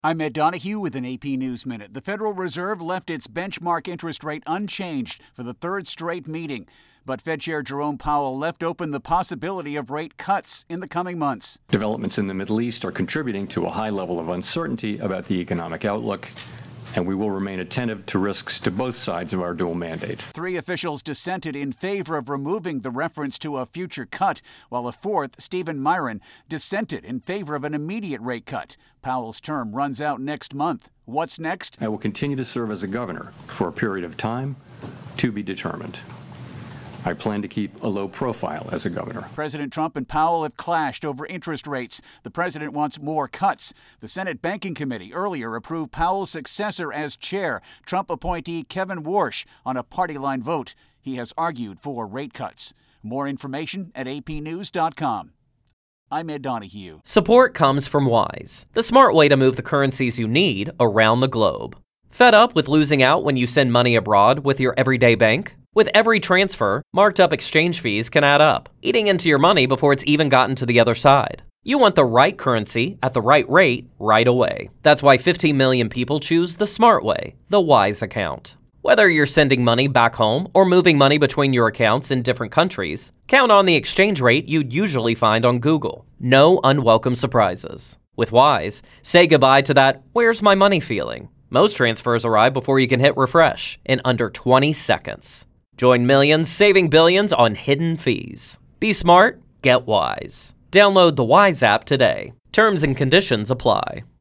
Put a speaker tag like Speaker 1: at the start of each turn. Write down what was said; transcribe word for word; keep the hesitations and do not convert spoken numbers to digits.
Speaker 1: I'm Ed Donahue with an A P News Minute. The Federal Reserve left its benchmark interest rate unchanged for the third straight meeting. But Fed Chair Jerome Powell left open the possibility of rate cuts in the coming months.
Speaker 2: Developments in the Middle East are contributing to a high level of uncertainty about the economic outlook, and we will remain attentive to risks to both sides of our dual mandate.
Speaker 1: Three officials dissented in favor of removing the reference to a future cut, while a fourth, Stephen Myron, dissented in favor of an immediate rate cut. Powell's term runs out next month. What's next?
Speaker 2: I will continue to serve as a governor for a period of time to be determined. I plan to keep a low profile as a governor.
Speaker 1: President Trump and Powell have clashed over interest rates. The president wants more cuts. The Senate Banking Committee earlier approved Powell's successor as chair, Trump appointee Kevin Warsh, on a party line vote. He has argued for rate cuts. More information at a p news dot com. I'm Ed Donahue.
Speaker 3: Support comes from Wise, the smart way to move the currencies you need around the globe. Fed up with losing out when you send money abroad with your everyday bank? With every transfer, marked up exchange fees can add up, eating into your money before it's even gotten to the other side. You want the right currency at the right rate right away. That's why fifteen million people choose the smart way, the Wise account. Whether you're sending money back home or moving money between your accounts in different countries, count on the exchange rate you'd usually find on Google. No unwelcome surprises. With Wise, say goodbye to that "where's my money" feeling. Most transfers arrive before you can hit refresh in under twenty seconds. Join millions saving billions on hidden fees. Be smart, get Wise. Download the Wise app today. Terms and conditions apply.